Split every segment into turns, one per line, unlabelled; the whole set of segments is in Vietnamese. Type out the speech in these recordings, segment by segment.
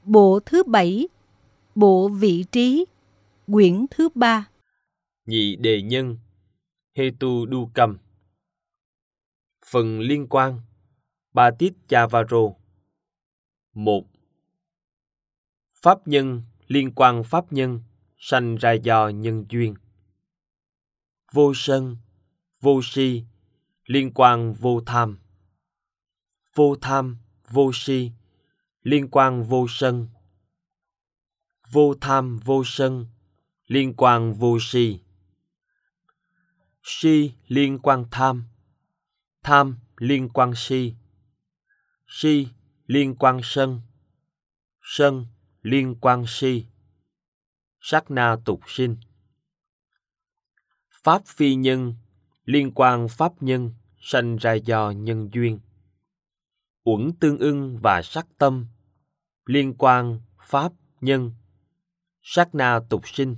Bộ thứ 7, bộ vị trí, quyển thứ 3.
Nhị đề nhân, Hetu Dukam. Phần liên quan, Patitchavaro. 1. Pháp nhân liên quan pháp nhân, sanh ra do nhân duyên. Vô sân, vô si, liên quan vô tham. Vô tham, vô si, liên quan vô sân. Vô tham, vô sân, liên quan vô si. Si liên quan tham, tham liên quan si. Si liên quan sân, sân liên quan si. Sát na tục sinh. Pháp phi nhân liên quan pháp nhân, sanh ra do nhân duyên. Uẩn tương ưng và sắc tâm liên quan pháp nhân, sát na tục sinh.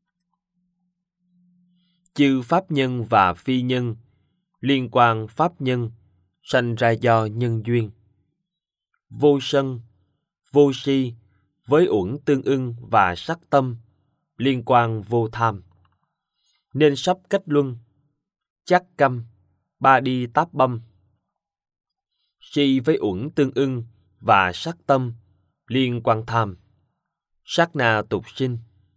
Chư pháp nhân và phi nhân liên quan pháp nhân, sanh ra do nhân duyên. Vô sân, vô si với uẩn tương ưng và sắc tâm liên quan vô tham. Nên sắp cách luân, chắc căm, ba đi táp băm. Si với uẩn tương ưng và sắc tâm liên quan tham, sát na tục sinh.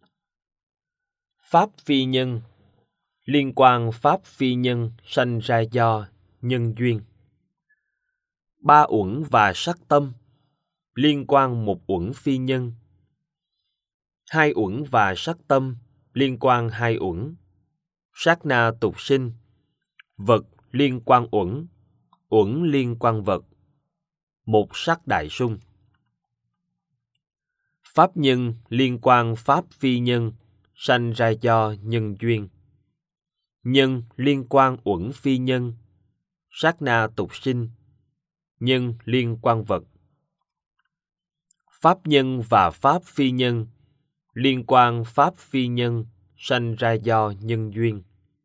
Pháp phi nhân liên quan pháp phi nhân, sanh ra do nhân duyên. Ba uẩn và sắc tâm liên quan một uẩn phi nhân. Hai uẩn và sắc tâm liên quan hai uẩn, sát na tục sinh. Vật liên quan uẩn, uẩn liên quan vật. Một sắc đại sung. Pháp nhân liên quan pháp phi nhân, sanh ra do nhân duyên. Nhân liên quan uẩn phi nhân, sát na tục sinh. Nhân liên quan vật. Pháp nhân và pháp phi nhân liên quan pháp phi nhân, sanh ra do nhân duyên.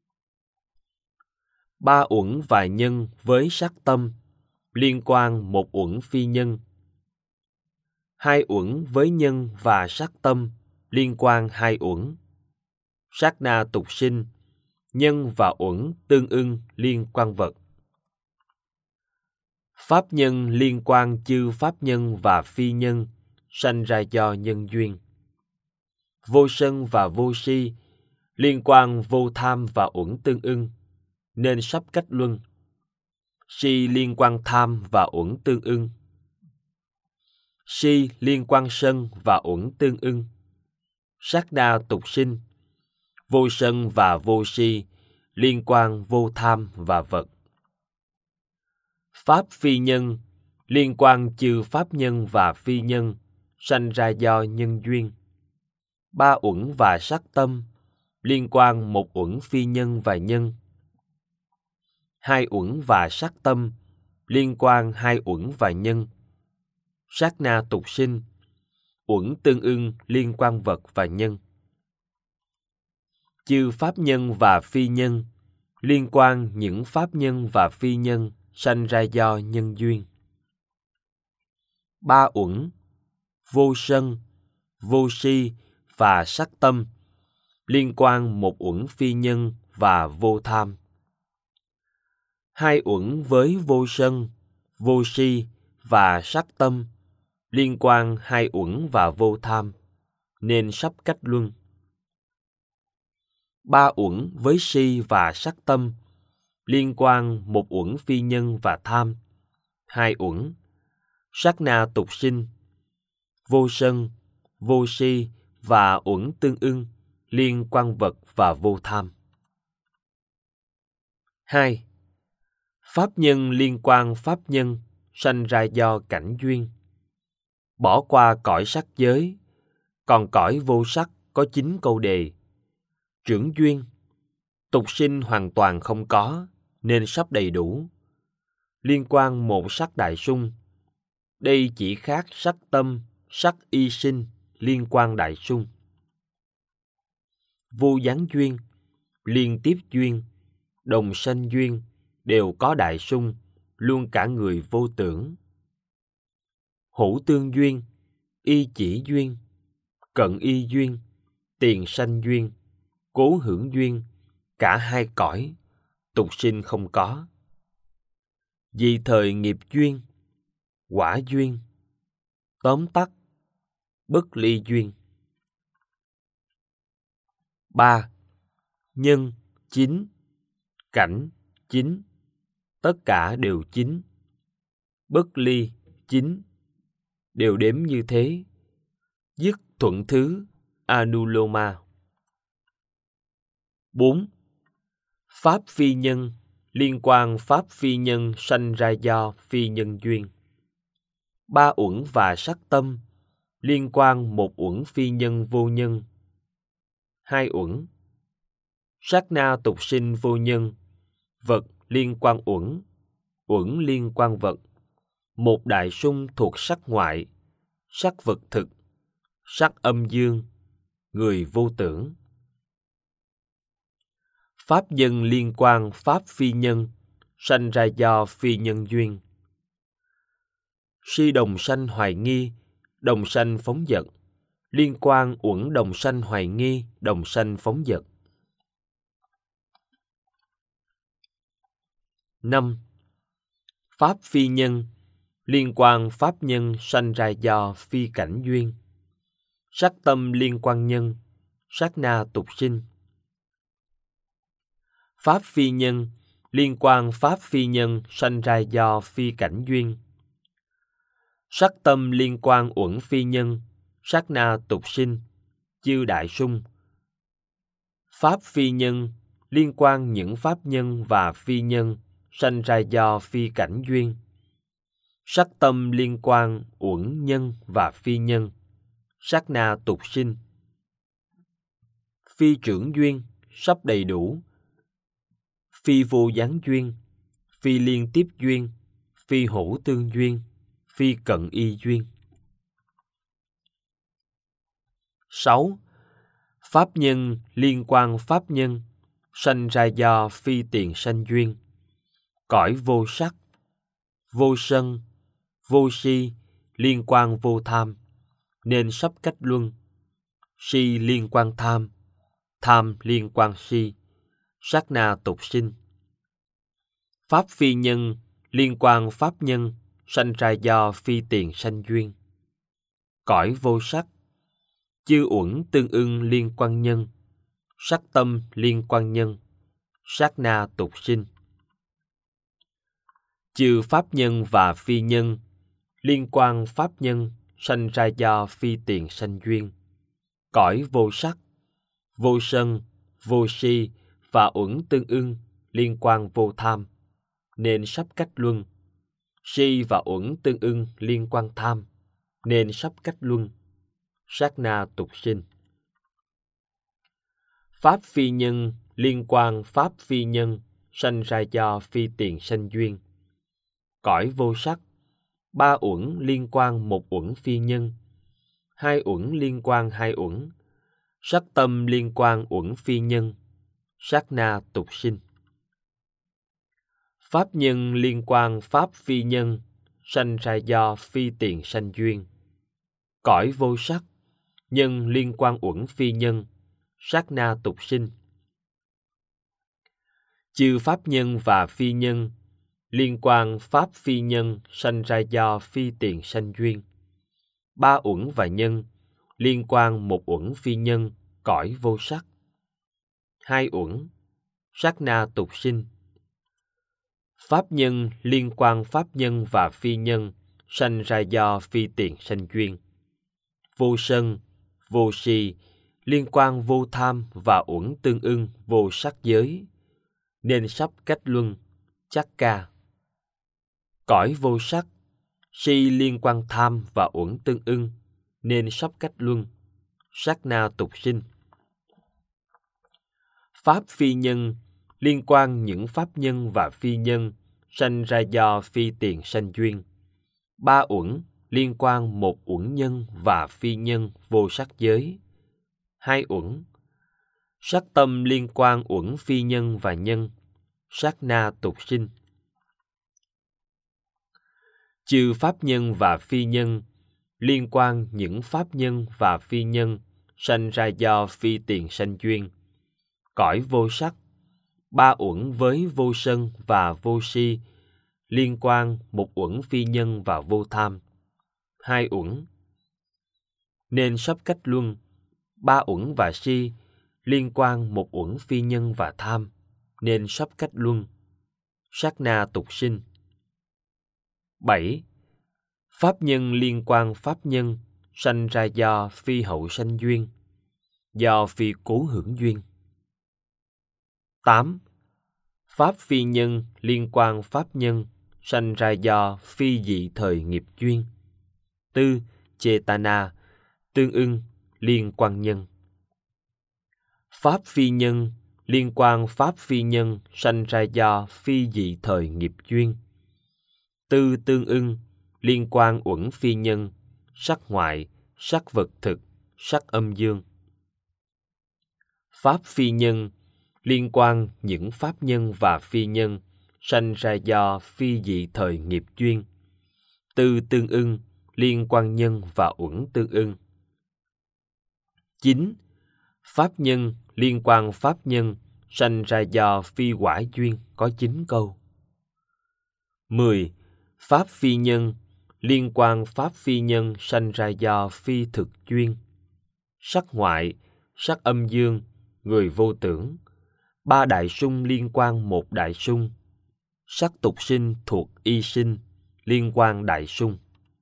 Ba uẩn và nhân với sắc tâm liên quan một uẩn phi nhân. Hai uẩn với nhân và sắc tâm liên quan hai uẩn, sát na tục sinh. Nhân và uẩn tương ưng liên quan vật. Pháp nhân liên quan chư pháp nhân và phi nhân, sanh ra do nhân duyên. Vô sân và vô si liên quan vô tham và uẩn tương ưng, nên sắp cách luân. Si liên quan tham và uẩn tương ưng. Si liên quan sân và uẩn tương ưng, sát na tục sinh. Vô sân và vô si liên quan vô tham và vật. Pháp phi nhân liên quan chư pháp nhân và phi nhân, sanh ra do nhân duyên. Ba uẩn và sắc tâm liên quan một uẩn phi nhân và nhân. Hai uẩn và sắc tâm liên quan hai uẩn và nhân, sát na tục sinh. Uẩn tương ưng liên quan vật và nhân. Chư pháp nhân và phi nhân liên quan những pháp nhân và phi nhân, sanh ra do nhân duyên. Ba uẩn, vô sân, vô si và sắc tâm liên quan một uẩn phi nhân và vô tham. Hai uẩn với vô sân, vô si và sắc tâm liên quan hai uẩn và vô tham, nên sắp cách luân. Ba uẩn với si và sắc tâm liên quan một uẩn phi nhân và tham, hai uẩn, sát na tục sinh. Vô sân, vô si và uẩn tương ưng liên quan vật và vô tham. 2. Pháp nhân liên quan pháp nhân, sanh ra do cảnh duyên. Bỏ qua cõi sắc giới, còn cõi vô sắc có 9 câu đề. Trưởng duyên, tục sinh hoàn toàn không có, nên sắp đầy đủ. Liên quan một sắc đại sung. Đây chỉ khác sắc tâm, sắc y sinh, liên quan đại sung. Vô gián duyên, liên tiếp duyên, đồng sanh duyên đều có đại sung, luôn cả người vô tưởng. Hữu tương duyên, y chỉ duyên, cận y duyên, tiền sanh duyên, cố hưởng duyên, cả hai cõi, tục sinh không có. Vì thời nghiệp duyên, quả duyên, tóm tắt, bất ly duyên. 3. Nhân chính, cảnh chính, tất cả đều chính, bất ly chính, đều đếm như thế, dứt thuận thứ Anuloma. 4. Pháp phi nhân, liên quan pháp phi nhân sanh ra do phi nhân duyên. 3 uẩn và sắc tâm, liên quan 1 uẩn phi nhân vô nhân. 2 uẩn. Sát na tục sinh vô nhân, vật liên quan uẩn, uẩn liên quan vật. 1 đại sung thuộc sắc ngoại, sắc vật thực, sắc âm dương, người vô tưởng. Pháp nhân liên quan pháp phi nhân, sanh ra do phi nhân duyên. Si đồng sanh hoài nghi, đồng sanh phóng dật, liên quan uẩn đồng sanh hoài nghi, đồng sanh phóng dật. 5. Pháp phi nhân, liên quan pháp nhân sanh ra do phi cảnh duyên. Sắc tâm liên quan nhân, sát na tục sinh. Pháp phi nhân, liên quan pháp phi nhân sanh ra do phi cảnh duyên. Sắc tâm liên quan uẩn phi nhân, sát na tục sinh, chư đại sung. Pháp phi nhân, liên quan những pháp nhân và phi nhân sanh ra do phi cảnh duyên. Sắc tâm liên quan uẩn nhân và phi nhân, sát na tục sinh. Phi trưởng duyên, sắp đầy đủ. Phi vô gián duyên, phi liên tiếp duyên, phi hữu tương duyên, phi cận y duyên. 6. Pháp nhân liên quan pháp nhân, sanh ra do phi tiền sanh duyên. Cõi vô sắc, vô sân, vô si, liên quan vô tham, nên sắp cách luân. Si liên quan tham, tham liên quan si, sát na tục sinh. Pháp phi nhân liên quan pháp nhân, sanh ra do phi tiền sanh duyên. Cõi vô sắc, chư uẩn tương ưng liên quan nhân, sắc tâm liên quan nhân, sát na tục sinh. Chư pháp nhân và phi nhân, liên quan pháp nhân sanh ra do phi tiền sanh duyên. Cõi vô sắc, vô sân, vô si và uẩn tương ưng liên quan vô tham, nên sắp cách luân. Si và uẩn tương ưng liên quan tham, nên sắp cách luân. Sát na tục sinh. Pháp phi nhân liên quan pháp phi nhân sanh ra do phi tiền sanh duyên. Cõi vô sắc, 3 uẩn liên quan 1 uẩn phi nhân, 2 uẩn liên quan 2 uẩn, sắc tâm liên quan uẩn phi nhân, sát na tục sinh. Pháp nhân liên quan pháp phi nhân, sanh ra do phi tiền sanh duyên. Cõi vô sắc, nhân liên quan uẩn phi nhân, sát na tục sinh. Chư pháp nhân và phi nhân, liên quan pháp phi nhân sanh ra do phi tiền sanh duyên. 3 uẩn và nhân, liên quan 1 uẩn phi nhân, cõi vô sắc. 2 uẩn, sát na tục sinh. Pháp nhân liên quan pháp nhân và phi nhân sanh ra do phi tiền sanh duyên. Vô sân, vô si, liên quan vô tham và uẩn tương ưng vô sắc giới, nên sắp cách luân, chắc ca. Cõi vô sắc, si liên quan tham và uẩn tương ưng, nên sắp cách luân, sát na tục sinh. Pháp phi nhân liên quan những pháp nhân và phi nhân sanh ra do phi tiền sanh duyên. 3 uẩn liên quan 1 uẩn nhân và phi nhân vô sắc giới. 2 uẩn. Sắc tâm liên quan uẩn phi nhân và nhân, sát na tục sinh. Chư pháp nhân và phi nhân liên quan những pháp nhân và phi nhân sanh ra do phi tiền sanh duyên. Cõi vô sắc, ba uẩn với vô sân và vô si, liên quan một uẩn phi nhân và vô tham. Hai uẩn nên sắp cách luân, ba uẩn và si, liên quan một uẩn phi nhân và tham, nên sắp cách luân. Sát na tục sinh. 7. Pháp nhân liên quan pháp nhân sanh ra do phi hậu sanh duyên, do phi cố hưởng duyên. 8. Pháp phi nhân liên quan pháp nhân sanh ra do phi dị thời nghiệp duyên. Tư, Chetana, tương ưng, liên quan nhân. Pháp phi nhân liên quan pháp phi nhân sanh ra do phi dị thời nghiệp duyên. Tư tương ưng, liên quan uẩn phi nhân, sắc ngoại, sắc vật thực, sắc âm dương. Pháp phi nhân liên quan những pháp nhân và phi nhân sanh ra do phi dị thời nghiệp duyên. Tư tương ưng, liên quan nhân và uẩn tương ưng. 9. Pháp nhân liên quan pháp nhân sanh ra do phi quả duyên, có 9 câu. 10. Pháp phi nhân liên quan pháp phi nhân sanh ra do phi thực duyên. Sắc ngoại, sắc âm dương, người vô tưởng. 3 đại sung liên quan 1 đại sung. Sắc tục sinh thuộc y sinh, liên quan đại sung.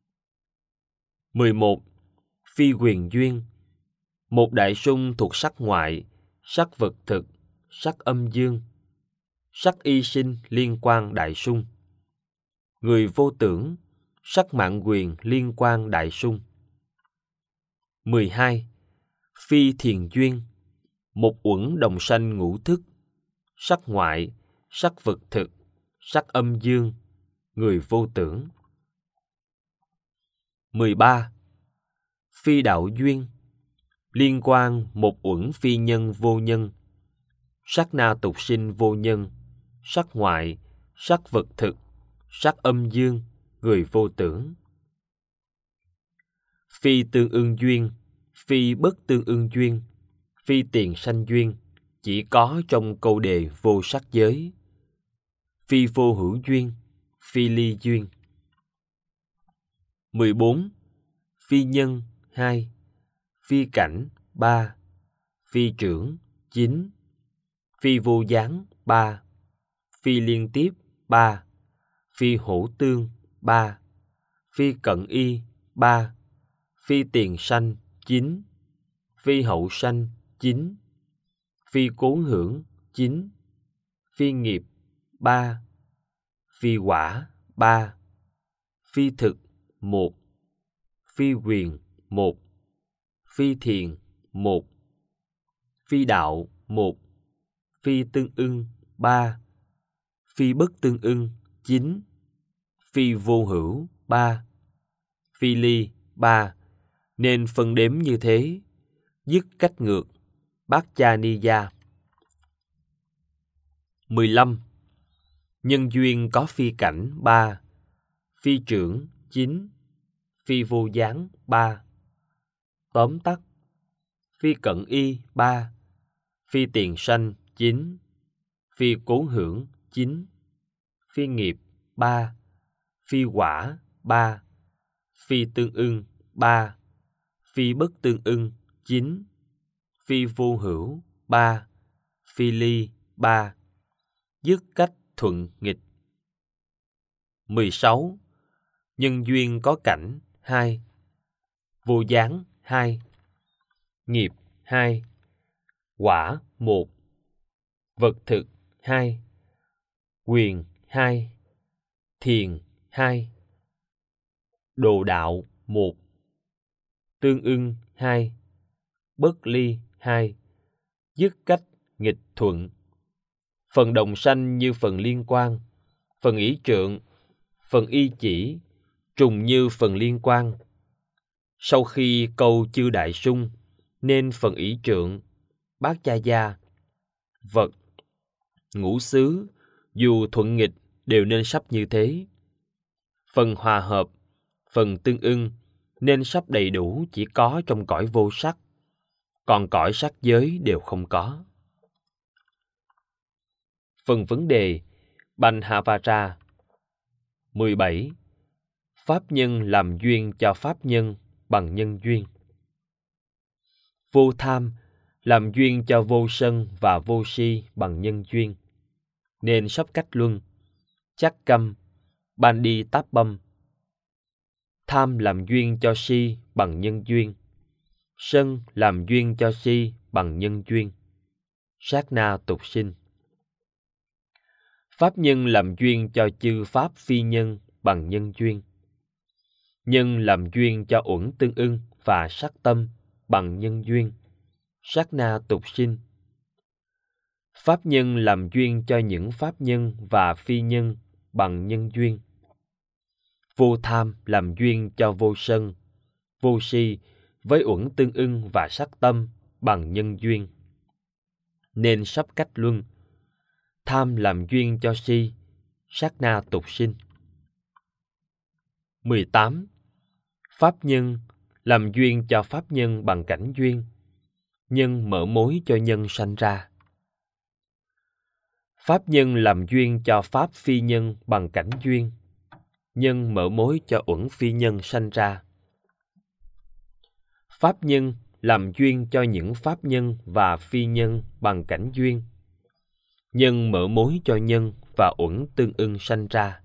11. Phi quyền duyên. 1 đại sung thuộc sắc ngoại, sắc vật thực, sắc âm dương. Sắc y sinh liên quan đại sung. Người vô tưởng, sắc mạng quyền liên quan đại sung. 12. Phi thiền duyên. 1 uẩn đồng sanh ngũ thức, sắc ngoại, sắc vật thực, sắc âm dương, người vô tưởng. 13. Phi đạo duyên. Liên quan 1 uẩn phi nhân vô nhân, sắc na tục sinh vô nhân, sắc ngoại, sắc vật thực, sắc âm dương, người vô tưởng. Phi tương ưng duyên, phi bất tương ưng duyên, phi tiền sanh duyên, chỉ có trong câu đề vô sắc giới. Phi vô hữu duyên, phi ly duyên. 14. Phi nhân 2, phi cảnh 3, phi trưởng 9, phi vô gián 3, phi liên tiếp 3, phi hữu tương 3, phi cận y 3, phi tiền sanh 9, phi hậu sanh 9, phi cố hưởng 9, phi nghiệp 3, phi quả 3, phi thực 1, phi quyền 1, phi thiền 1, phi đạo 1, phi tương ưng 3, phi bất tương ưng 9, phi vô hữu 3, phi ly 3, nên phân đếm như thế, dứt cách ngược, bát cha ni gia. 15. Nhân duyên có phi cảnh 3, phi trưởng 9, phi vô gián 3. Tóm tắt: phi cận y 3, phi tiền sanh 9, phi cố hưởng 9, phi nghiệp 3, phi quả 3, phi tương ưng 3, phi bất tương ưng 9, phi vô hữu 3, phi ly 3, dứt cách thuận nghịch. 16. Nhân duyên có cảnh 2, vô gián 2, nghiệp 2, quả 1, vật thực 2, quyền 2, thiền 2, đồ đạo 1, tương ưng 2, bất ly 2, dứt cách nghịch thuận. Phần đồng sanh như phần liên quan, phần ỷ trượng, phần y chỉ, trùng như phần liên quan. Sau khi câu chư đại sung, nên phần ỷ trượng, bát cha gia, vật, ngũ xứ, dù thuận nghịch đều nên sắp như thế. Phần hòa hợp, phần tương ưng, nên sắp đầy đủ chỉ có trong cõi vô sắc, còn cõi sắc giới đều không có. Phần vấn đề Banhavara 17. Pháp nhân làm duyên cho pháp nhân bằng nhân duyên. Vô tham làm duyên cho vô sân và vô si bằng nhân duyên, nên sắp cách luân, chắc căm, Bandi táp băm. Tham làm duyên cho si bằng nhân duyên, sân làm duyên cho si bằng nhân duyên, sát na tục sinh. Pháp nhân làm duyên cho chư pháp phi nhân bằng nhân duyên, nhân làm duyên cho uẩn tương ưng và sắc tâm bằng nhân duyên, sát na tục sinh. Pháp nhân làm duyên cho những pháp nhân và phi nhân bằng nhân duyên. Vô tham làm duyên cho vô sân, vô si với uẩn tương ưng và sắc tâm bằng nhân duyên, nên sắp cách luân. Tham làm duyên cho si, sát na tục sinh. 18. Pháp nhân làm duyên cho pháp nhân bằng cảnh duyên, nhân mở mối cho nhân sanh ra. Pháp nhân làm duyên cho pháp phi nhân bằng cảnh duyên, nhân mở mối cho uẩn phi nhân sanh ra. Pháp nhân làm duyên cho những pháp nhân và phi nhân bằng cảnh duyên, nhân mở mối cho nhân và uẩn tương ưng sanh ra.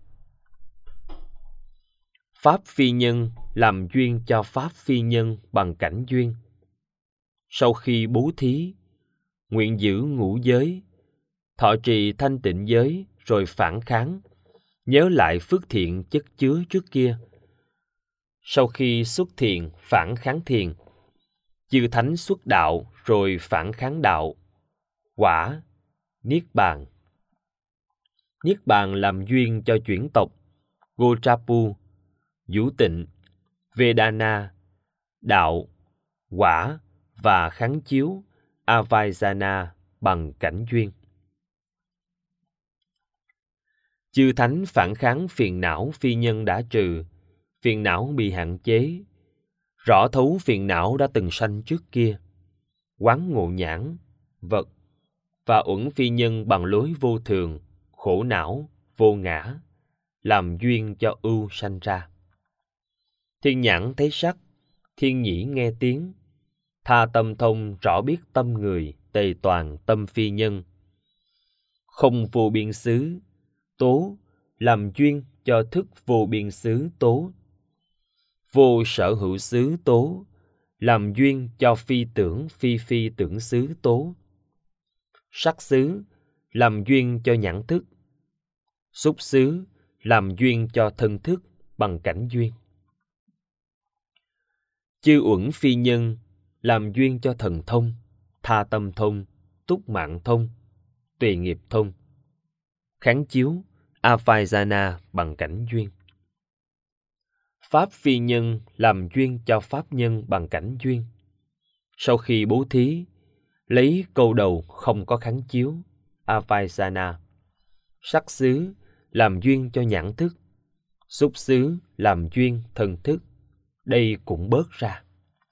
Pháp phi nhân làm duyên cho pháp phi nhân bằng cảnh duyên. Sau khi bố thí, nguyện giữ ngũ giới, thọ trì thanh tịnh giới rồi phản kháng, nhớ lại phước thiện chất chứa trước kia. Sau khi xuất thiện, phản kháng thiện, chư thánh xuất đạo rồi phản kháng đạo, quả, niết bàn. Niết bàn làm duyên cho chuyển tộc, Gotrapu, Vũ Tịnh, Vedana, đạo, quả và kháng chiếu, Avaijana bằng cảnh duyên. Chư thánh phản kháng phiền não phi nhân đã trừ, phiền não bị hạn chế, rõ thấu phiền não đã từng sanh trước kia, quán ngộ nhãn, vật và uẩn phi nhân bằng lối vô thường, khổ não, vô ngã, làm duyên cho ưu sanh ra. Thiên nhãn thấy sắc, thiên nhĩ nghe tiếng, tha tâm thông rõ biết tâm người, tề toàn tâm phi nhân. Không vô biên xứ, tố, làm duyên cho thức vô biên xứ tố. Vô sở hữu xứ tố, làm duyên cho phi tưởng phi tưởng xứ tố. Sắc xứ, làm duyên cho nhãn thức. Xúc xứ, làm duyên cho thân thức bằng cảnh duyên. Chư uẩn phi nhân, làm duyên cho thần thông, tha tâm thông, túc mạng thông, tùy nghiệp thông. Kháng chiếu, Avaijana bằng cảnh duyên. Pháp phi nhân làm duyên cho pháp nhân bằng cảnh duyên. Sau khi bố thí, lấy câu đầu không có kháng chiếu, Avaijana. Sắc xứ làm duyên cho nhãn thức, xúc xứ làm duyên thần thức, đây cũng bớt ra.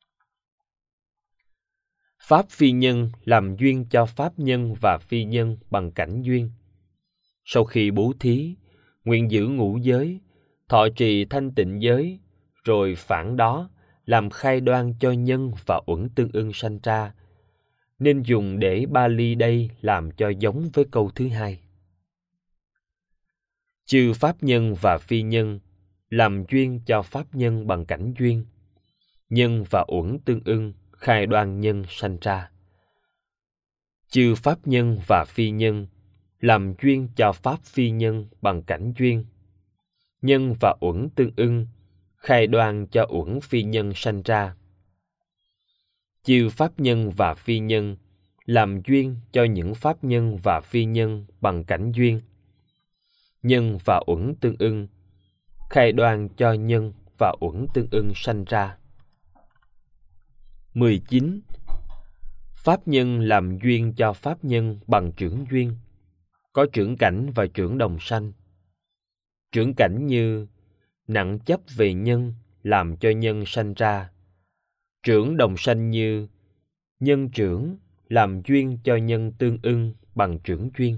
Pháp phi nhân làm duyên cho pháp nhân và phi nhân bằng cảnh duyên. Sau khi bố thí, nguyện giữ ngũ giới, thọ trì thanh tịnh giới, rồi phản đó làm khai đoan cho nhân và uẩn tương ưng sanh ra, nên dùng để Bali đây làm cho giống với câu thứ hai. Chư pháp nhân và phi nhân làm duyên cho pháp nhân bằng cảnh duyên, nhân và uẩn tương ưng khai đoan nhân sanh ra. Chư pháp nhân và phi nhân làm duyên cho pháp phi nhân bằng cảnh duyên, nhân và uẩn tương ưng khai đoan cho uẩn phi nhân sanh ra. Chư pháp nhân và phi nhân làm duyên cho những pháp nhân và phi nhân bằng cảnh duyên, nhân và uẩn tương ưng khai đoan cho nhân và uẩn tương ưng sanh ra. 19. Pháp nhân làm duyên cho pháp nhân bằng trưởng duyên, có trưởng cảnh và trưởng đồng sanh. Trưởng cảnh như nặng chấp về nhân, làm cho nhân sanh ra. Trưởng đồng sanh như nhân trưởng làm duyên cho nhân tương ưng bằng trưởng duyên.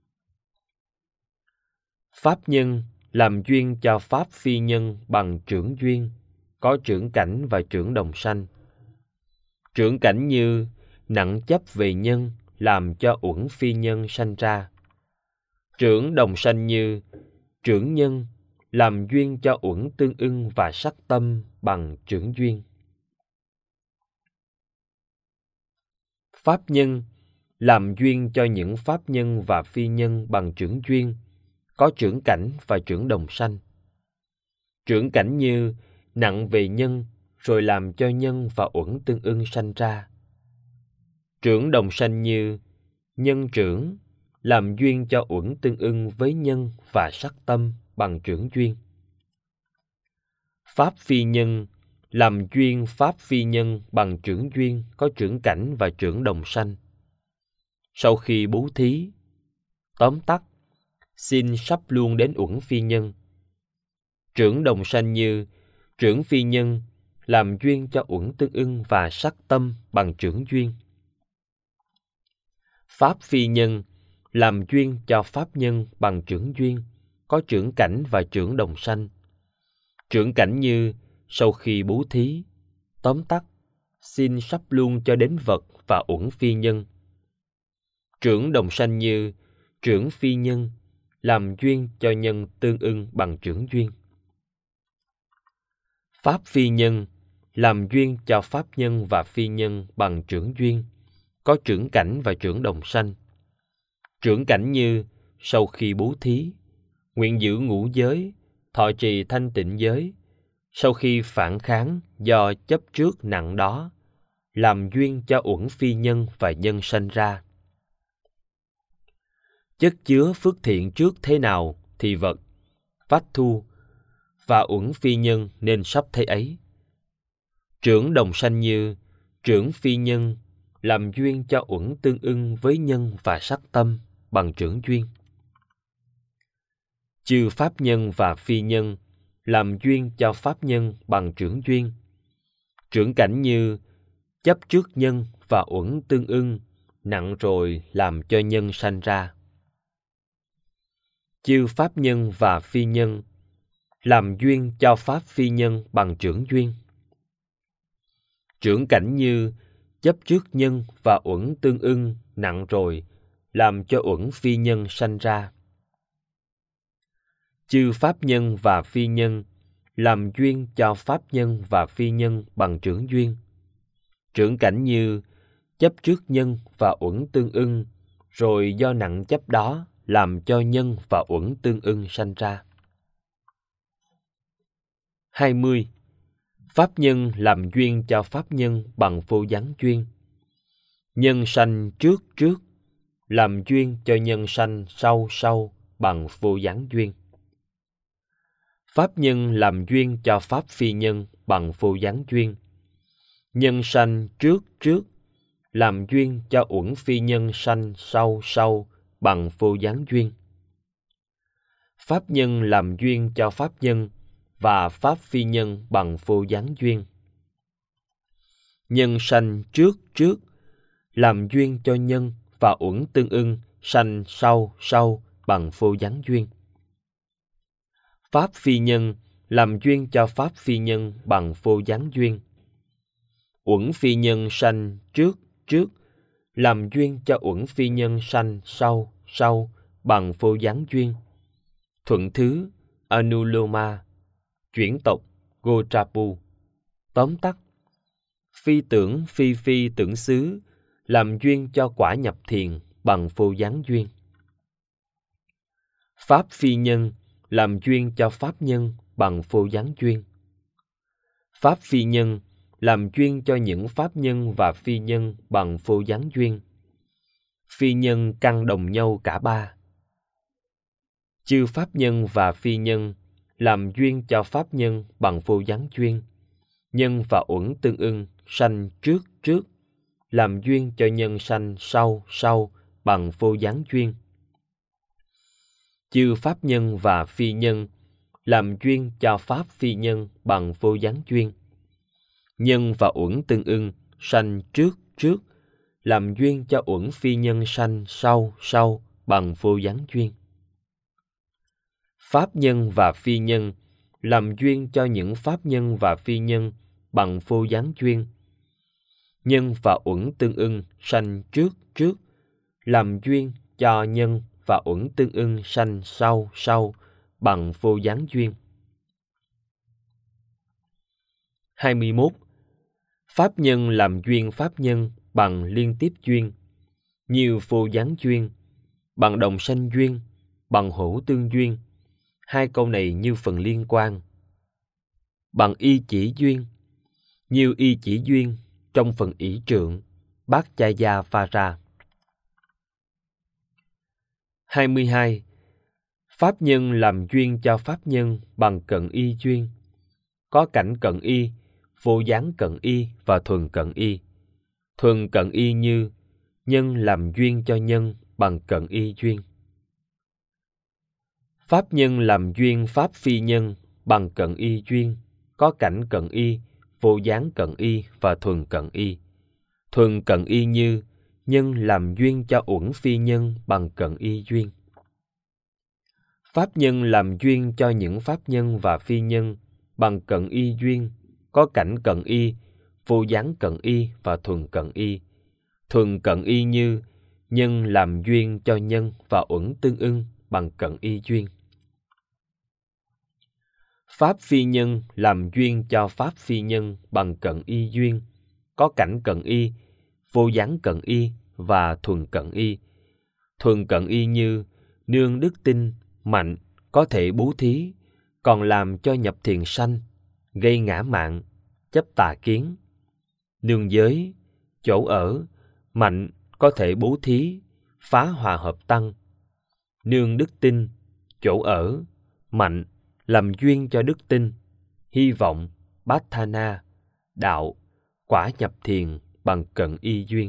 Pháp nhân làm duyên cho pháp phi nhân bằng trưởng duyên, có trưởng cảnh và trưởng đồng sanh. Trưởng cảnh như nặng chấp về nhân làm cho uẩn phi nhân sanh ra. Trưởng đồng sanh như trưởng nhân làm duyên cho uẩn tương ưng và sắc tâm bằng trưởng duyên. Pháp nhân làm duyên cho những pháp nhân và phi nhân bằng trưởng duyên, có trưởng cảnh và trưởng đồng sanh. Trưởng cảnh như nặng về nhân rồi làm cho nhân và uẩn tương ưng sanh ra. Trưởng đồng sanh như nhân trưởng làm duyên cho uẩn tương ưng với nhân và sắc tâm bằng trưởng duyên. Pháp phi nhân làm duyên pháp phi nhân bằng trưởng duyên, có trưởng cảnh và trưởng đồng sanh. Sau khi bố thí, tóm tắt, xin sắp luôn đến uẩn phi nhân. Trưởng đồng sanh như trưởng phi nhân làm duyên cho uẩn tương ưng và sắc tâm bằng trưởng duyên. Pháp phi nhân làm duyên cho pháp nhân bằng trưởng duyên, có trưởng cảnh và trưởng đồng sanh. Trưởng cảnh như sau khi bố thí, tóm tắt, xin sắp luôn cho đến vật và uẩn phi nhân. Trưởng đồng sanh như trưởng phi nhân làm duyên cho nhân tương ưng bằng trưởng duyên. Pháp phi nhân làm duyên cho pháp nhân và phi nhân bằng trưởng duyên, có trưởng cảnh và trưởng đồng sanh. Trưởng cảnh như sau khi bố thí, nguyện giữ ngũ giới, thọ trì thanh tịnh giới, sau khi phản kháng do chấp trước nặng đó, làm duyên cho uẩn phi nhân và nhân sanh ra. Chất chứa phước thiện trước thế nào thì vật, phách thu và uẩn phi nhân nên sắp thế ấy. Trưởng đồng sanh như trưởng phi nhân làm duyên cho uẩn tương ưng với nhân và sắc tâm bằng trưởng duyên. Chư pháp nhân và phi nhân làm duyên cho pháp nhân bằng trưởng duyên. Trưởng cảnh như chấp trước nhân và uẩn tương ưng nặng rồi làm cho nhân sanh ra. Chư pháp nhân và phi nhân làm duyên cho pháp phi nhân bằng trưởng duyên. Trưởng cảnh như chấp trước nhân và uẩn tương ưng nặng rồi làm cho uẩn phi nhân sanh ra. Chư pháp nhân và phi nhân làm duyên cho pháp nhân và phi nhân bằng trưởng duyên. Trưởng cảnh như chấp trước nhân và uẩn tương ưng, rồi do nặng chấp đó làm cho nhân và uẩn tương ưng sanh ra. 20. Pháp nhân làm duyên cho pháp nhân bằng vô gián duyên. Nhân sanh trước trước, làm duyên cho nhân sanh sau sau bằng vô gián duyên. Pháp nhân làm duyên cho pháp phi nhân bằng vô gián duyên. Nhân sanh trước trước, làm duyên cho uẩn phi nhân sanh sau sau bằng vô gián duyên. Pháp nhân làm duyên cho pháp nhân và pháp phi nhân bằng vô gián duyên. Nhân sanh trước trước, làm duyên cho nhân và uẩn tương ưng sanh sau sau bằng vô gián duyên. Pháp phi nhân làm duyên cho pháp phi nhân bằng vô gián duyên. Uẩn phi nhân sanh trước trước, làm duyên cho uẩn phi nhân sanh sau sau bằng vô gián duyên. Thuận thứ Anuloma, chuyển tộc Gotrapu. Tóm tắt, phi tưởng phi phi tưởng xứ làm duyên cho quả nhập thiền bằng vô gián duyên. Pháp phi nhân làm duyên cho pháp nhân bằng vô gián duyên. Pháp phi nhân làm duyên cho những pháp nhân và phi nhân bằng vô gián duyên. Phi nhân căn đồng nhau cả ba. Chư pháp nhân và phi nhân làm duyên cho pháp nhân bằng vô gián duyên. Nhân và uẩn tương ưng sanh trước trước, làm duyên cho nhân sanh sau sau bằng vô gián duyên. Chư pháp nhân và phi nhân làm duyên cho pháp phi nhân bằng vô gián duyên. Nhân và uẩn tương ưng, sanh trước trước, làm duyên cho uẩn phi nhân sanh sau sau bằng vô gián duyên. Pháp nhân và phi nhân làm duyên cho những pháp nhân và phi nhân bằng vô gián duyên. Nhân và uẩn tương ưng sanh trước trước, làm duyên cho nhân và uẩn tương ưng sanh sau sau bằng vô gián duyên. 21. Pháp nhân làm duyên pháp nhân bằng liên tiếp duyên, nhiều vô gián duyên, bằng đồng sanh duyên, bằng hữu tương duyên. Hai câu này như phần liên quan. Bằng y chỉ duyên, nhiều y chỉ duyên trong phần ỷ trượng, bát chaya pha ra. 22. Pháp nhân làm duyên cho pháp nhân bằng cận y duyên, có cảnh cận y, vô gián cận y và thuần cận y. Thuần cận y như nhân làm duyên cho nhân bằng cận y duyên. Pháp nhân làm duyên pháp phi nhân bằng cận y duyên, có cảnh cận y, vô gián cận y và thuần cận y. Thuần cận y như nhân làm duyên cho uẩn phi nhân bằng cận y duyên. Pháp nhân làm duyên cho những pháp nhân và phi nhân bằng cận y duyên, có cảnh cận y, vô gián cận y và thuần cận y. Thuần cận y như nhân làm duyên cho nhân và uẩn tương ưng bằng cận y duyên. Pháp phi nhân làm duyên cho pháp phi nhân bằng cận y duyên, có cảnh cận y, vô gián cận y và thuần cận y. Thuần cận y như nương đức tinh, mạnh, có thể bố thí, còn làm cho nhập thiền sanh, gây ngã mạn, chấp tà kiến. Nương giới, chỗ ở, mạnh, có thể bố thí, phá hòa hợp tăng. Nương đức tinh, chỗ ở, mạnh, làm duyên cho đức tinh, hy vọng, bát tha na, đạo, quả nhập thiền bằng cận y duyên.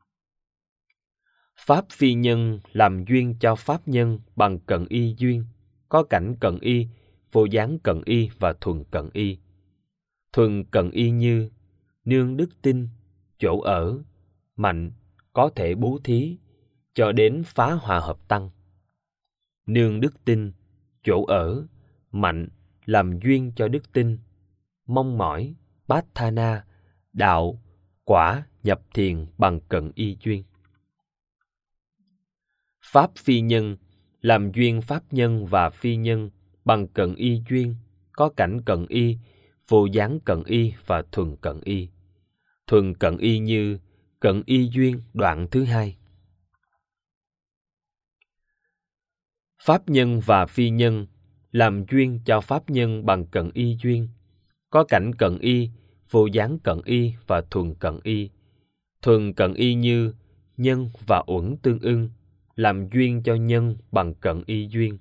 Pháp phi nhân làm duyên cho pháp nhân bằng cận y duyên, có cảnh cận y, vô gián cận y và thuần cận y. Thuần cận y như nương đức tinh, chỗ ở, mạnh, có thể bố thí, cho đến phá hòa hợp tăng. Nương đức tinh, chỗ ở, mạnh, làm duyên cho đức tinh, mong mỏi, bát tha na, đạo, quả nhập thiền bằng cận y duyên. Pháp phi nhân làm duyên pháp nhân và phi nhân bằng cận y duyên, có cảnh cận y, vô gián cận y và thuần cận y. Thuần cận y như cận y duyên đoạn thứ hai. Pháp nhân và phi nhân làm duyên cho pháp nhân bằng cận y duyên, có cảnh cận y, vô gián cận y và thuần cận y. Thuần cận y như nhân và uẩn tương ưng, làm duyên cho nhân bằng cận y duyên.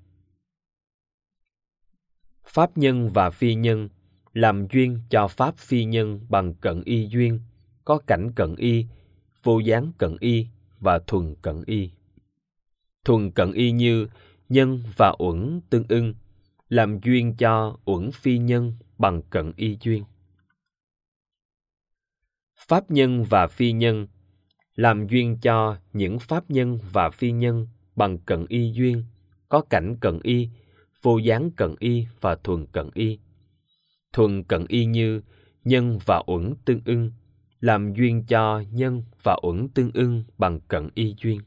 Pháp nhân và phi nhân làm duyên cho pháp phi nhân bằng cận y duyên, có cảnh cận y, vô gián cận y và thuần cận y. Thuần cận y như nhân và uẩn tương ưng, làm duyên cho uẩn phi nhân bằng cận y duyên. Pháp nhân và phi nhân làm duyên cho những pháp nhân và phi nhân bằng cận y duyên, có cảnh cận y, vô gián cận y và thuần cận y. Thuần cận y như nhân và uẩn tương ưng, làm duyên cho nhân và uẩn tương ưng bằng cận y duyên.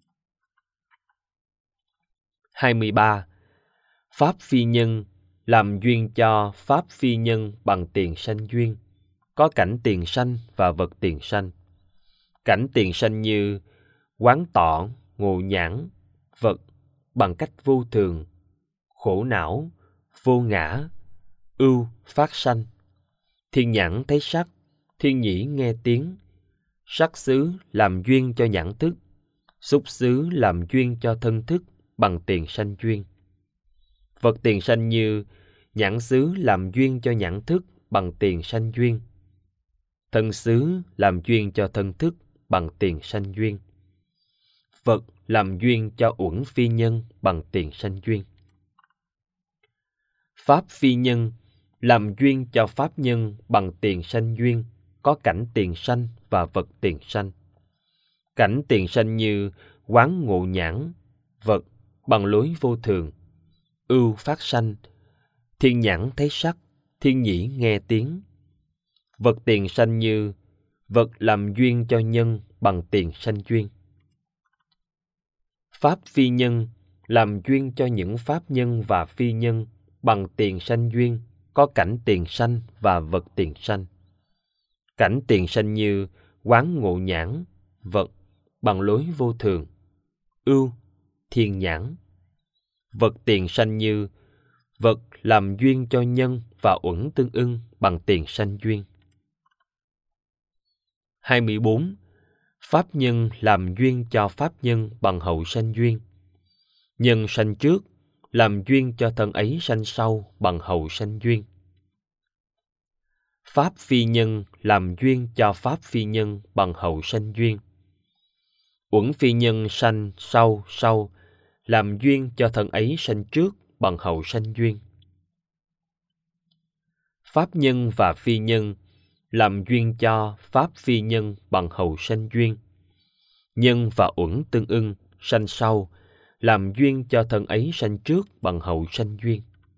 23. Pháp phi nhân làm duyên cho pháp phi nhân bằng tiền sanh duyên, có cảnh tiền sanh và vật tiền sanh. Cảnh tiền sanh như quán tọ, ngộ nhãn, vật bằng cách vô thường, khổ não, vô ngã, ưu phát sanh. Thiên nhãn thấy sắc, thiên nhĩ nghe tiếng, sắc xứ làm duyên cho nhãn thức, xúc xứ làm duyên cho thân thức bằng tiền sanh duyên. Vật tiền sanh như nhãn xứ làm duyên cho nhãn thức bằng tiền sanh duyên. Thân xứ làm duyên cho thân thức bằng tiền sanh duyên. Vật làm duyên cho uẩn phi nhân bằng tiền sanh duyên. Pháp phi nhân làm duyên cho pháp nhân bằng tiền sanh duyên, có cảnh tiền sanh và vật tiền sanh. Cảnh tiền sanh như quán ngộ nhãn, vật bằng lối vô thường, ưu phát sanh, thiên nhãn thấy sắc, thiên nhĩ nghe tiếng. Vật tiền sanh như vật làm duyên cho nhân bằng tiền sanh duyên. Pháp phi nhân làm duyên cho những pháp nhân và phi nhân bằng tiền sanh duyên, có cảnh tiền sanh và vật tiền sanh. Cảnh tiền sanh như quán ngộ nhãn, vật bằng lối vô thường, ưu thiên nhãn. Vật tiền sanh như vật làm duyên cho nhân và uẩn tương ưng bằng tiền sanh duyên. 24. Pháp nhân làm duyên cho pháp nhân bằng hậu sanh duyên. Nhân sanh trước làm duyên cho thân ấy sanh sau bằng hậu sanh duyên. Pháp phi nhân làm duyên cho pháp phi nhân bằng hậu sanh duyên. Uẩn phi nhân sanh sau làm duyên cho thân ấy sanh trước bằng hậu sanh duyên. Pháp nhân và phi nhân làm duyên cho pháp phi nhân bằng hậu sanh duyên. Nhân và uẩn tương ưng sanh sau làm duyên cho thân ấy sanh trước bằng hậu sanh duyên.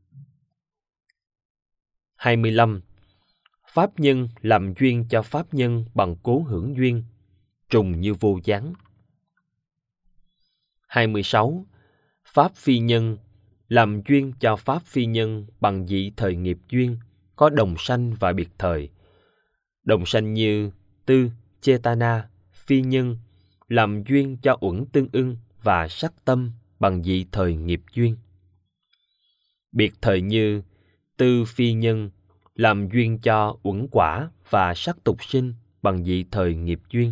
25. Pháp nhân làm duyên cho pháp nhân bằng cố hưởng duyên, trùng như vô gián. 26. Pháp phi nhân làm duyên cho pháp phi nhân bằng dị thời nghiệp duyên, có đồng sanh và biệt thời. Đồng sanh như tư, chetana, phi nhân làm duyên cho uẩn tương ưng và sắc tâm bằng dị thời nghiệp duyên. Biệt thời như tư phi nhân làm duyên cho uẩn quả và sắc tục sinh bằng dị thời nghiệp duyên.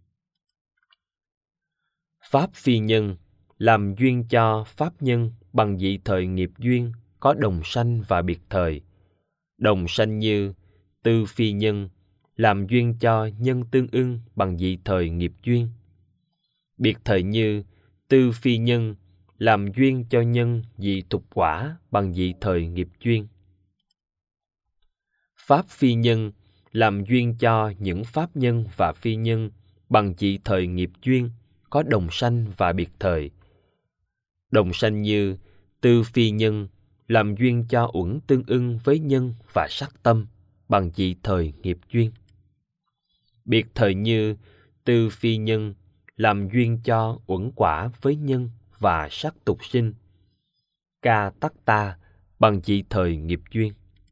Pháp phi nhân làm duyên cho pháp nhân bằng dị thời nghiệp duyên, có đồng sanh và biệt thời. Đồng sanh như tư phi nhân làm duyên cho nhân tương ưng bằng dị thời nghiệp duyên. Biệt thời như tư phi nhân làm duyên cho nhân dị tục quả bằng dị thời nghiệp duyên. Pháp phi nhân làm duyên cho những pháp nhân và phi nhân bằng dị thời nghiệp duyên, có đồng sanh và biệt thời. Đồng sanh như tư phi nhân làm duyên cho uẩn tương ưng với nhân và sắc tâm bằng dị thời nghiệp duyên. Biệt thời như tư phi nhân làm duyên cho uẩn quả với nhân và sắc tục sinh, ca tắc ta bằng dị thời nghiệp duyên.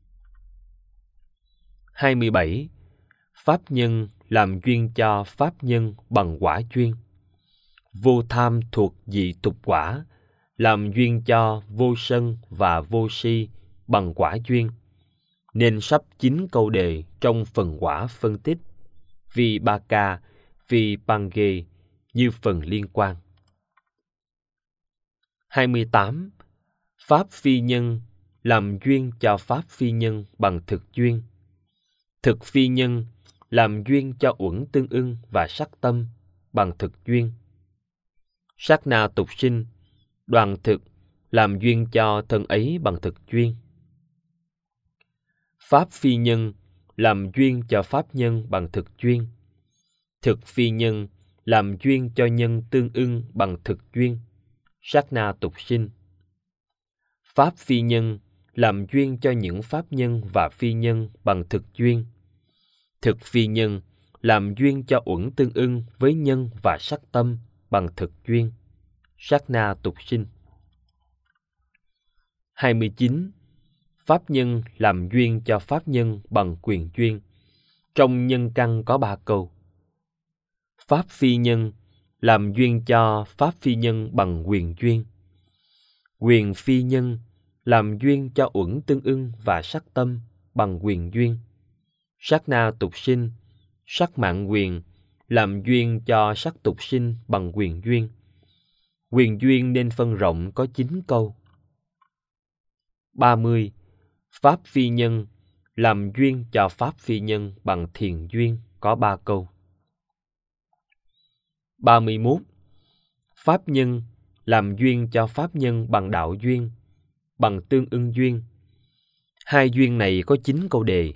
27. Pháp nhân làm duyên cho pháp nhân bằng quả duyên. Vô tham thuộc dị tục quả làm duyên cho vô sân và vô si bằng quả duyên, nên sắp 9 câu đề trong phần quả phân tích vì ba ca, vì pange như phần liên quan. 28. Pháp phi nhân làm duyên cho pháp phi nhân bằng thực duyên. Thực phi nhân làm duyên cho uẩn tương ưng và sắc tâm bằng thực duyên. Sát na tục sinh, đoàn thực làm duyên cho thân ấy bằng thực duyên. Pháp phi nhân làm duyên cho pháp nhân bằng thực duyên. Thực phi nhân làm duyên cho nhân tương ưng bằng thực duyên. Sát na tục sinh. Pháp phi nhân làm duyên cho những pháp nhân và phi nhân bằng thực duyên. Thực phi nhân làm duyên cho uẩn tương ưng với nhân và sắc tâm bằng thực duyên. Sát na tục sinh. 29. Pháp nhân làm duyên cho pháp nhân bằng quyền duyên. Trong nhân căn có 3 câu. Pháp phi nhân làm duyên cho pháp phi nhân bằng quyền duyên. Quyền phi nhân làm duyên cho uẩn tương ưng và sắc tâm bằng quyền duyên. Sát na tục sinh, sắc mạng quyền làm duyên cho sắc tục sinh bằng quyền duyên. Quyền duyên nên phân rộng có 9 câu. 30. Pháp phi nhân làm duyên cho pháp phi nhân bằng thiền duyên có 3 câu. 31. Pháp nhân làm duyên cho pháp nhân bằng đạo duyên, bằng tương ưng duyên. Hai duyên này có 9 câu đề.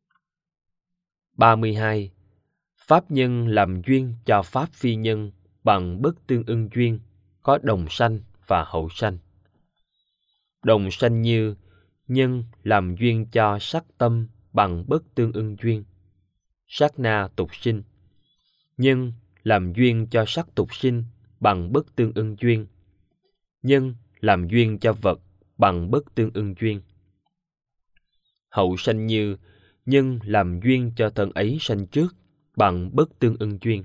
32. Pháp nhân làm duyên cho pháp phi nhân bằng bất tương ưng duyên, có đồng sanh và hậu sanh. Đồng sanh như nhân làm duyên cho sắc tâm bằng bất tương ưng duyên, sát na tục sinh. Nhân làm duyên cho sắc tục sinh bằng bất tương ưng duyên. Nhân làm duyên cho vật bằng bất tương ưng duyên. Hậu sanh như nhân làm duyên cho thân ấy sanh trước bằng bất tương ưng duyên.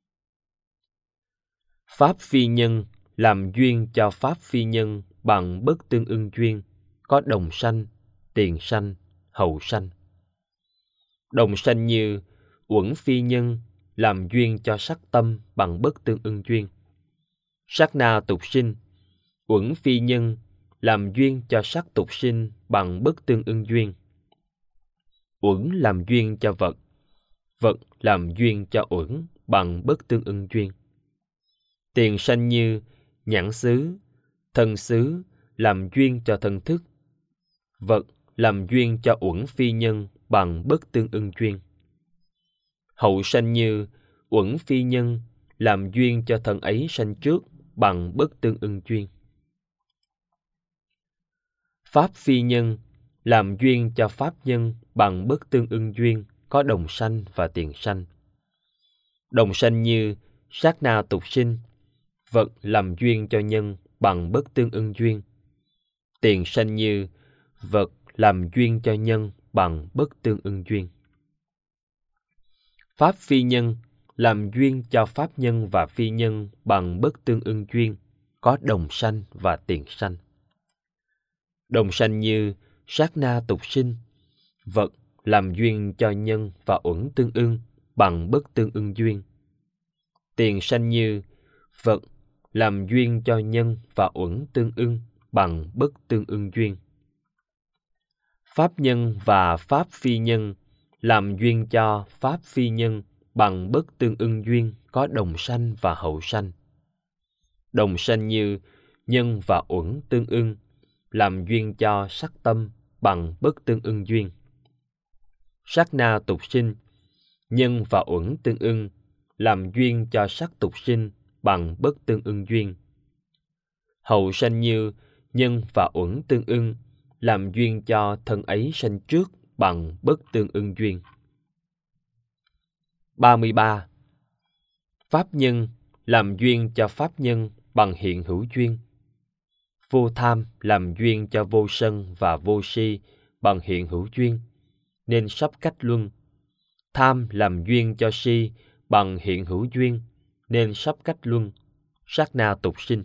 Pháp phi nhân làm duyên cho pháp phi nhân bằng bất tương ưng duyên, có đồng sanh, tiền sanh, hậu sanh. Đồng sanh như uẩn phi nhân làm duyên cho sắc tâm bằng bất tương ưng duyên. Sát na tục sinh, uẩn phi nhân làm duyên cho sắc tục sinh bằng bất tương ưng duyên. Uẩn làm duyên cho vật, vật làm duyên cho uẩn bằng bất tương ưng duyên. Tiền sanh như nhãn xứ, thân xứ làm duyên cho thân thức, vật làm duyên cho uẩn phi nhân bằng bất tương ưng duyên. Hậu sanh như uẩn phi nhân làm duyên cho thân ấy sanh trước bằng bất tương ưng duyên. Pháp phi nhân làm duyên cho pháp nhân bằng bất tương ưng duyên, có đồng sanh và tiền sanh. Đồng sanh như sát na tục sinh, vật làm duyên cho nhân bằng bất tương ưng duyên. Tiền sanh như vật làm duyên cho nhân bằng bất tương ưng duyên. Pháp phi nhân làm duyên cho pháp nhân và phi nhân bằng bất tương ưng duyên, có đồng sanh và tiền sanh. Đồng sanh như sát na tục sinh, vật làm duyên cho nhân và uẩn tương ưng bằng bất tương ưng duyên. Tiền sanh như vật làm duyên cho nhân và uẩn tương ưng bằng bất tương ưng duyên. Pháp nhân và pháp phi nhân làm duyên cho pháp phi nhân bằng bất tương ưng duyên, có đồng sanh và hậu sanh. Đồng sanh như nhân và uẩn tương ưng làm duyên cho sắc tâm bằng bất tương ưng duyên. Sát na tục sinh, nhân và uẩn tương ưng làm duyên cho sắc tục sinh bằng bất tương ưng duyên. Hậu sanh như nhân và uẩn tương ưng làm duyên cho thân ấy sanh trước bằng bất tương ưng duyên. 33. Pháp nhân làm duyên cho pháp nhân bằng hiện hữu duyên. Vô tham làm duyên cho vô sân và vô si bằng hiện hữu duyên, nên sắp cách luân. Tham làm duyên cho si bằng hiện hữu duyên, nên sắp cách luân, sát na tục sinh.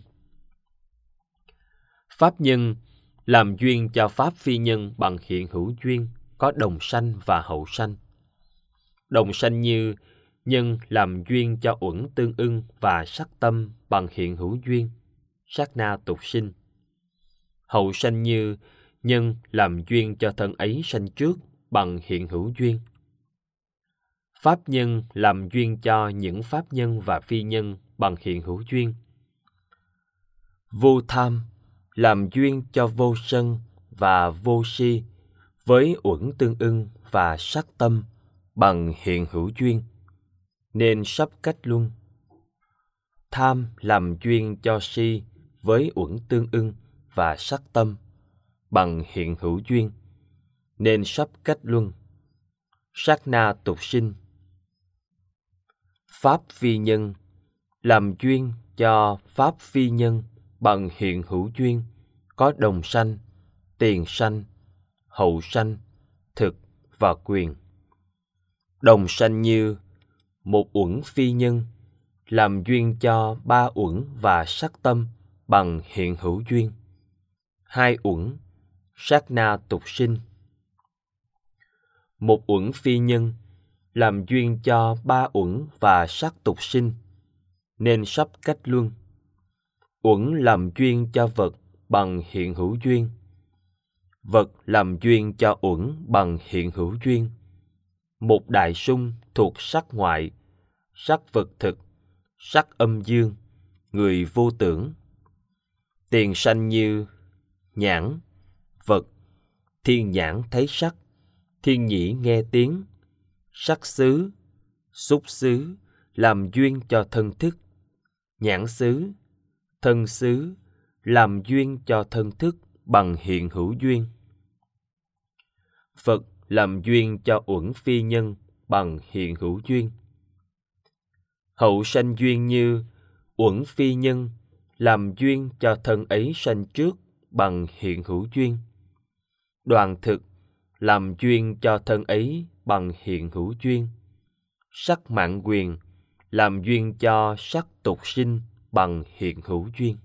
Pháp nhân làm duyên cho pháp phi nhân bằng hiện hữu duyên, có đồng sanh và hậu sanh. Đồng sanh như nhân làm duyên cho uẩn tương ưng và sắc tâm bằng hiện hữu duyên, sát na tục sinh. Hậu sanh như nhân làm duyên cho thân ấy sanh trước bằng hiện hữu duyên. Pháp nhân làm duyên cho những pháp nhân và phi nhân bằng hiện hữu duyên. Vô tham làm duyên cho vô sân và vô si với uẩn tương ưng và sắc tâm bằng hiện hữu duyên, nên sắp cách luân. Tham làm duyên cho si với uẩn tương ưng và sắc tâm bằng hiện hữu duyên, nên sắp cách luân, sát na tục sinh. Pháp phi nhân làm duyên cho pháp phi nhân bằng hiện hữu duyên, có đồng sanh, tiền sanh, hậu sanh, thực và quyền. Đồng sanh như một uẩn phi nhân làm duyên cho ba uẩn và sắc tâm bằng hiện hữu duyên. Hai uẩn, sát na tục sinh. Một uẩn phi nhân làm duyên cho ba uẩn và sắc tục sinh, nên sắp cách luân. Uẩn làm duyên cho vật bằng hiện hữu duyên. Vật làm duyên cho uẩn bằng hiện hữu duyên. Một đại sung thuộc sắc ngoại, sắc vật thực, sắc âm dương, người vô tưởng. Tiền sanh như nhãn, vật, thiên nhãn thấy sắc, thiên nhĩ nghe tiếng. Sắc xứ, xúc xứ làm duyên cho thân thức. Nhãn xứ, thân xứ làm duyên cho thân thức bằng hiện hữu duyên. Phật làm duyên cho uẩn phi nhân bằng hiện hữu duyên. Hậu sanh duyên như uẩn phi nhân làm duyên cho thân ấy sanh trước bằng hiện hữu duyên. Đoạn thực làm duyên cho thân ấy bằng hiện hữu duyên. Sắc mạn quyền làm duyên cho sắc tục sinh bằng hiện hữu duyên.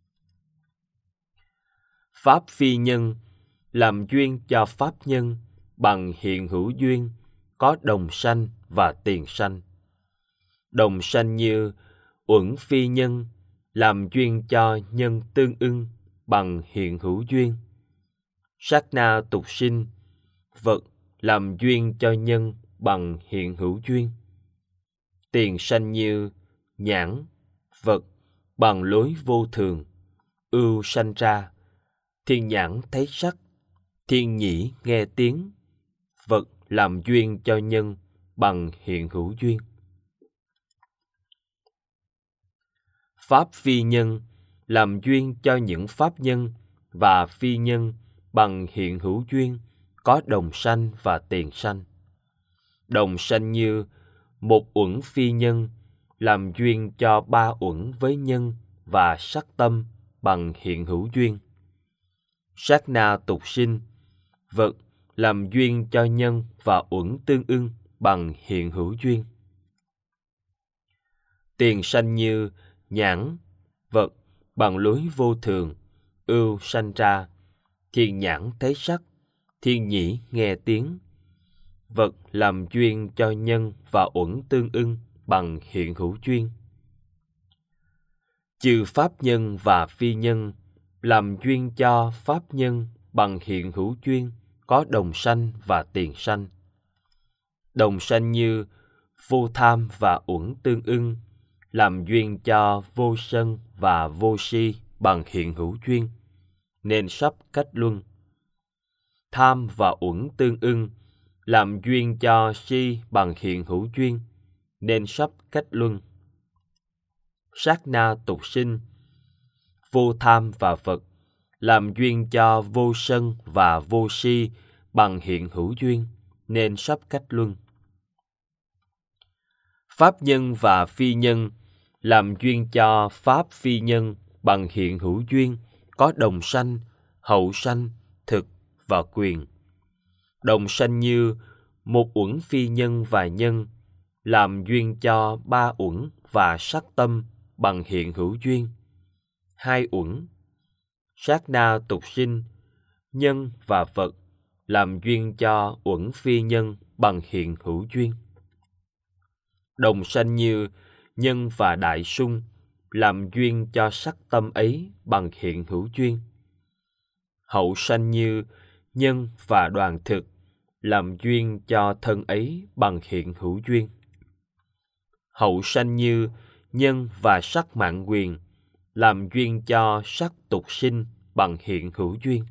Pháp phi nhân làm duyên cho pháp nhân bằng hiện hữu duyên, có đồng sanh và tiền sanh. Đồng sanh như uẩn phi nhân làm duyên cho nhân tương ưng bằng hiện hữu duyên. Sát na tục sinh, vật làm duyên cho nhân bằng hiện hữu duyên. Tiền sanh như nhãn, vật bằng lối vô thường, ưu sanh ra. Thiên nhãn thấy sắc, thiên nhĩ nghe tiếng, vật làm duyên cho nhân bằng hiện hữu duyên. Pháp phi nhân làm duyên cho những pháp nhân và phi nhân bằng hiện hữu duyên, có đồng sanh và tiền sanh. Đồng sanh như một uẩn phi nhân làm duyên cho ba uẩn với nhân và sắc tâm bằng hiện hữu duyên. Sát na tục sinh, vật làm duyên cho nhân và uẩn tương ưng bằng hiện hữu duyên. Tiền sanh như nhãn, vật bằng lối vô thường, ưu sanh ra. Thiên nhãn thấy sắc, thiên nhĩ nghe tiếng, vật làm duyên cho nhân và uẩn tương ưng bằng hiện hữu duyên. Chư pháp nhân và phi nhân làm duyên cho pháp nhân bằng hiện hữu duyên, có đồng sanh và tiền sanh. Đồng sanh như vô tham và uẩn tương ưng làm duyên cho vô sân và vô si bằng hiện hữu duyên, nên sắp cách luân. Tham và uẩn tương ưng làm duyên cho si bằng hiện hữu duyên, nên sắp cách luân. Sát na tục sinh, vô tham và vật làm duyên cho vô sân và vô si bằng hiện hữu duyên, nên sắp cách luân. Pháp nhân và phi nhân làm duyên cho pháp phi nhân bằng hiện hữu duyên, có đồng sanh, hậu sanh, thực và quyền. Đồng sanh như một uẩn phi nhân và nhân làm duyên cho ba uẩn và sắc tâm bằng hiện hữu duyên. Hai uẩn, sát na tục sinh, nhân và vật làm duyên cho uẩn phi nhân bằng hiện hữu duyên. Đồng sanh như nhân và đại sung làm duyên cho sắc tâm ấy bằng hiện hữu duyên. Hậu sanh như nhân và đoàn thực làm duyên cho thân ấy bằng hiện hữu duyên. Hậu sanh như nhân và sắc mạn quyền làm duyên cho sắc tục sinh bằng hiện hữu duyên.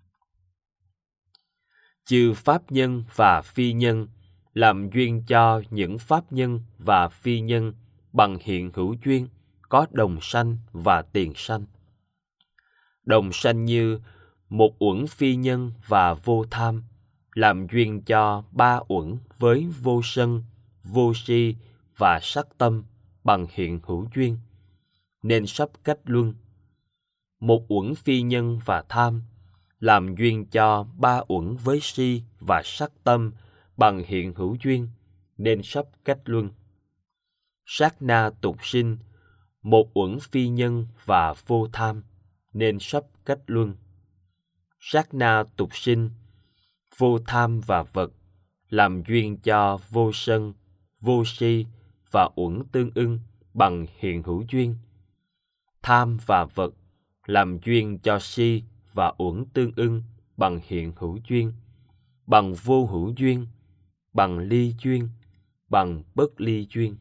Chư pháp nhân và phi nhân làm duyên cho những pháp nhân và phi nhân bằng hiện hữu duyên, có đồng sanh và tiền sanh. Đồng sanh như một uẩn phi nhân và vô tham làm duyên cho ba uẩn với vô sân, vô si và sắc tâm bằng hiện hữu duyên, nên sắp cách luân. Một uẩn phi nhân và tham làm duyên cho ba uẩn với si và sắc tâm bằng hiện hữu duyên, nên sắp cách luân. Sát na tục sinh, một uẩn phi nhân và vô tham, nên sắp cách luân. Sát na tục sinh, vô tham và vật làm duyên cho vô sân, vô si và uẩn tương ưng bằng hiện hữu duyên. Tham và vật làm duyên cho si và uẩn tương ưng bằng hiện hữu duyên, bằng vô hữu duyên, bằng ly duyên, bằng bất ly duyên.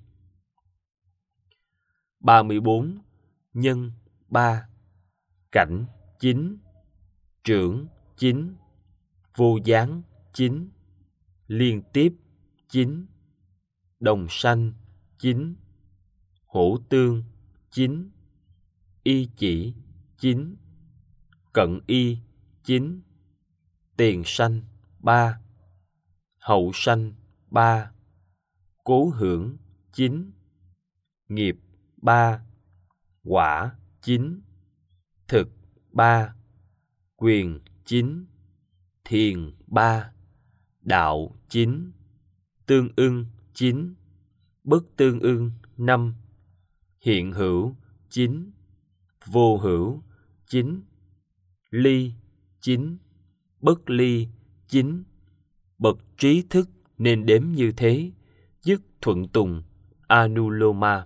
34. Nhân 3. Cảnh 9. Trưởng 9. vô gián 9, liên tiếp 9, đồng sanh 9, hữu tương 9, y chỉ 9, cận y 9, tiền sanh 3, hậu sanh 3, cố hưởng 9, nghiệp 3, quả 9, thực 3, quyền 9, thiền 3, đạo 9, tương ưng 9, bất tương ưng 5, hiện hữu 9, vô hữu 9, ly 9, bất ly 9, bậc trí thức nên đếm như thế, dứt thuận tùng Anuloma.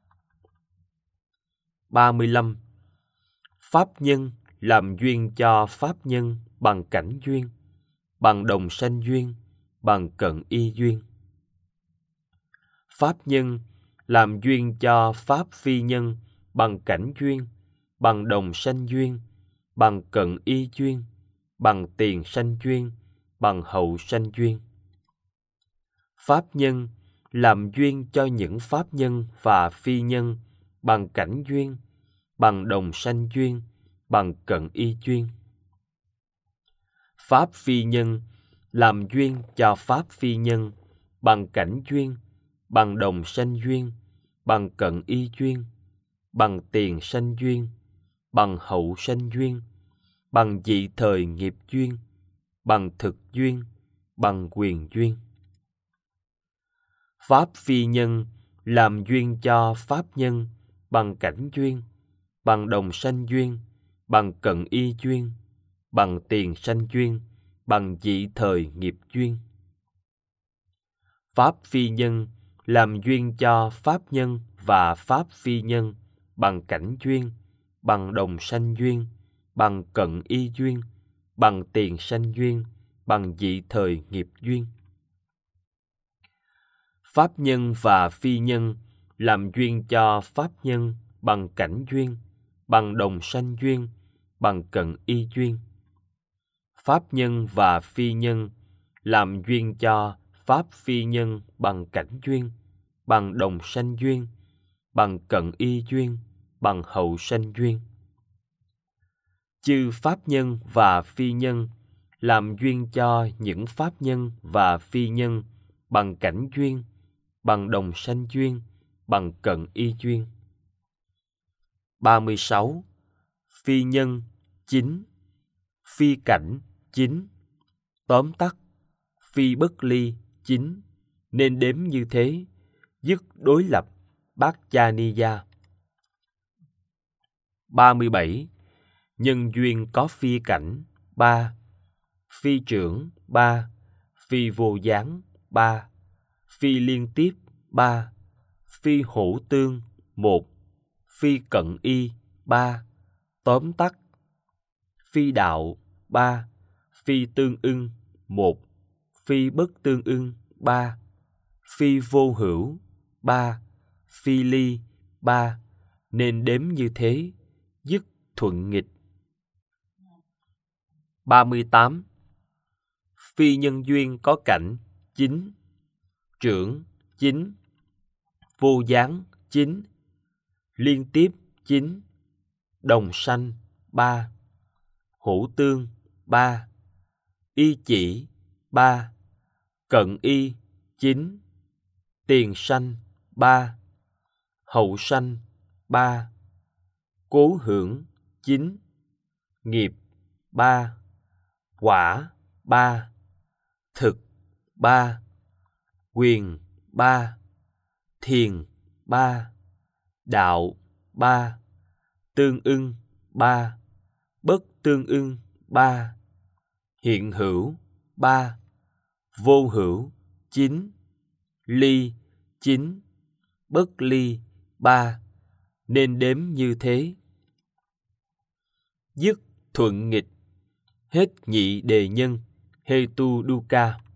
35. Pháp nhân làm duyên cho pháp nhân bằng cảnh duyên, bằng đồng sanh duyên, bằng cận y duyên. Pháp nhân làm duyên cho pháp phi nhân bằng cảnh duyên, bằng đồng sanh duyên, bằng cận y duyên, bằng tiền sanh duyên, bằng hậu sanh duyên. Pháp nhân làm duyên cho những pháp nhân và phi nhân bằng cảnh duyên, bằng đồng sanh duyên, bằng cận y duyên. Pháp phi nhân làm duyên cho pháp phi nhân bằng cảnh duyên, bằng đồng sanh duyên, bằng cận y duyên, bằng tiền sanh duyên, bằng hậu sanh duyên, bằng dị thời nghiệp duyên, bằng thực duyên, bằng quyền duyên. Pháp phi nhân làm duyên cho pháp nhân bằng cảnh duyên, bằng đồng sanh duyên, bằng cận y duyên, bằng tiền sanh duyên, bằng dị thời nghiệp duyên. Pháp phi nhân làm duyên cho pháp nhân và pháp phi nhân bằng cảnh duyên, bằng đồng sanh duyên, bằng cận y duyên, bằng tiền sanh duyên, bằng dị thời nghiệp duyên. Pháp nhân và phi nhân làm duyên cho pháp nhân bằng cảnh duyên, bằng đồng sanh duyên, bằng cận y duyên. Pháp nhân và phi nhân làm duyên cho pháp phi nhân bằng cảnh duyên, bằng đồng sanh duyên, bằng cận y duyên, bằng hậu sanh duyên. Chư pháp nhân và phi nhân làm duyên cho những pháp nhân và phi nhân bằng cảnh duyên, bằng đồng sanh duyên, bằng cận y duyên. 36. Phi nhân 9, phi cảnh 9. Tóm tắt, phi bất ly 9, nên đếm như thế, dứt đối lập bát cha ni gia. 37. Nhân duyên có phi cảnh 3, phi trưởng 3, phi vô gián 3, phi liên tiếp 3, phi hữu tương 1, phi cận y 3, tóm tắt, phi đạo 3, phi tương ưng 1, phi bất tương ưng 3, phi vô hữu 3, phi ly 3, nên đếm như thế, dứt thuận nghịch. 38. Phi nhân duyên có cảnh 9, trưởng 9, vô gián 9, liên tiếp 9, đồng sanh 3, hữu tương 3, y chỉ 3, cận y 9, tiền sanh 3, hậu sanh 3, cố hưởng 9, nghiệp 3, quả 3, thực 3, quyền 3, thiền 3, đạo 3, tương ưng 3, bất tương ưng 3, hiện hữu 3, vô hữu 9, ly 9, bất ly 3, nên đếm như thế. Dứt thuận nghịch, hết nhị đề nhân Hetu Dukkha.